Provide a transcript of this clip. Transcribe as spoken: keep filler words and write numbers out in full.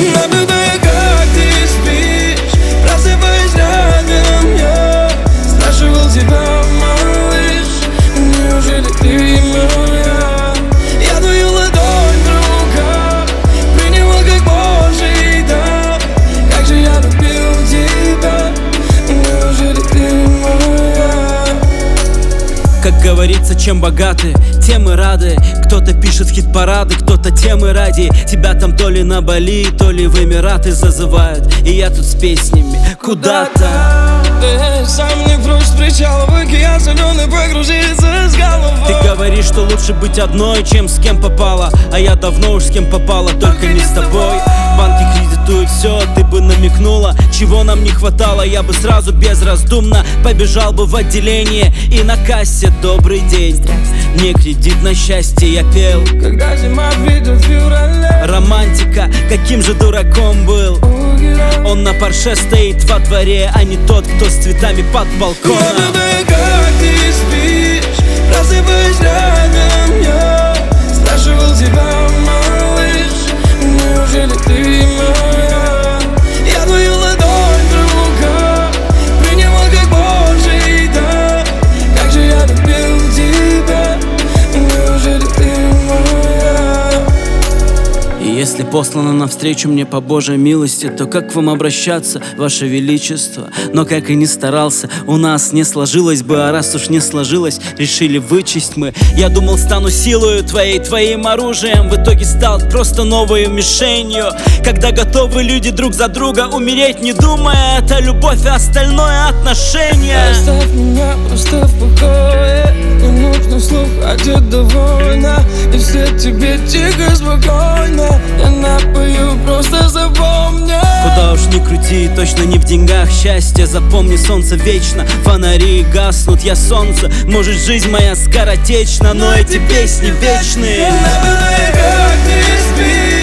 Наблюдаю, как ты спишь, просыпаюсь рядом я. Спрашивал тебя, малыш, неужели ты моя? Я твою ладонь в руках приняла как Божий дар. Как же я любил тебя, неужели ты моя? Как говорится, чем богаты, тем и рады. Кто-то пишет хит-парады, кто-то темы ради. Тебя там то ли на Бали, то ли в Эмираты зазывают. И я тут с песнями куда-то. Ты сам не прочь с причала в океан соленый погрузиться с головой. Ты говоришь, что лучше быть одной, чем с кем попала. А я давно уж с кем попала, только не с тобой. Банки кредитуют все, ты бы намекнула, чего нам не хватало. Я бы сразу безраздумно побежал бы в отделение. И на кассе добрый день, не кредит на счастье я пел. Когда зима придет в феврале. Романтика, каким же дураком был. Он на Порше стоит во дворе, а не тот, кто с цветами под балконом. Наблюдаю, как ты спишь, просыпаюсь рядом я. Спрашивал тебя, малыш, неужели ты моя? Я твою ладонь в руках приняла как Божий дар. Как же я любил тебя, неужели ты моя? И если послано навстречу мне по Божьей милости, то как к вам обращаться, Ваше Величество? Но как и не старался, у нас не сложилось бы. А раз уж не сложилось, решили вычесть мы. Я думал, стану силою твоей, твоим оружием. В итоге стал просто новой мишенью. Когда готовы люди друг за друга умереть, не думая, это любовь и остальное отношение. Оставь меня просто в покое, не нужно слухать, это довольно. И все тебе тихо, спокойно, я напою, просто запомни. Куда уж ни крути, точно не в деньгах счастье. Запомни, солнце вечно, фонари гаснут. Я солнце, может жизнь моя скоротечна, но эти песни вечные. Наблюдаю, как ты спишь.